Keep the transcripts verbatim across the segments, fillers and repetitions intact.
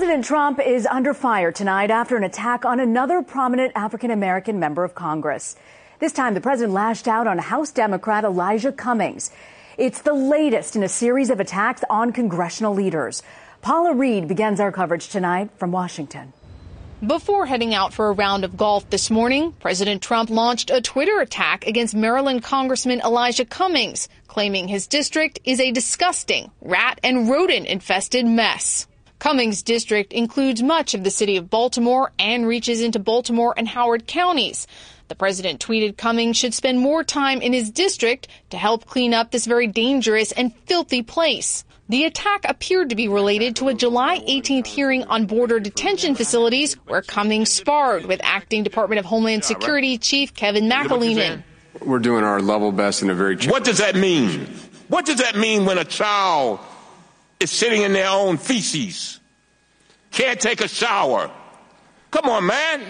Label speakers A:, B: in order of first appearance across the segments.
A: President Trump is under fire tonight after an attack on another prominent African-American member of Congress. This time, the president lashed out on House Democrat Elijah Cummings. It's the latest in a series of attacks on congressional leaders. Paula Reed begins our coverage tonight from Washington.
B: Before heading out for a round of golf this morning, President Trump launched a Twitter attack against Maryland Congressman Elijah Cummings, claiming his district is a disgusting, rat and rodent-infested mess. Cummings' district includes much of the city of Baltimore and reaches into Baltimore and Howard counties. The president tweeted Cummings should spend more time in his district to help clean up this very dangerous and filthy place. The attack appeared to be related to a July eighteenth hearing on border detention facilities where Cummings sparred with acting Department of Homeland Security Chief Kevin McAleenan.
C: We're doing our level best in a very...
D: What does that mean? What does that mean when a child is sitting in their own feces, can't take a shower? Come on, man.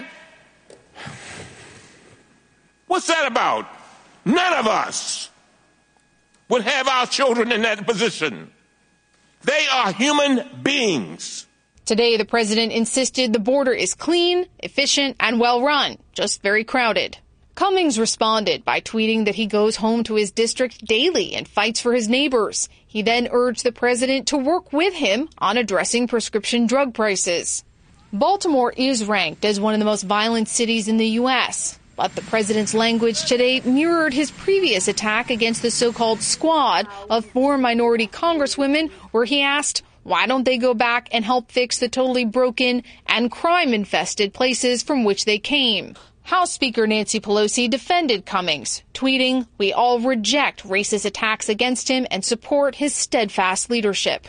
D: What's that about? None of us would have our children in that position. They are human beings.
B: Today, the president insisted the border is clean, efficient, and well run, just very crowded. Cummings responded by tweeting that he goes home to his district daily and fights for his neighbors. He then urged the president to work with him on addressing prescription drug prices. Baltimore is ranked as one of the most violent cities in the U S, but the president's language today mirrored his previous attack against the so-called squad of four minority congresswomen, where he asked, why don't they go back and help fix the totally broken and crime-infested places from which they came? House Speaker Nancy Pelosi defended Cummings, tweeting, we all reject racist attacks against him and support his steadfast leadership.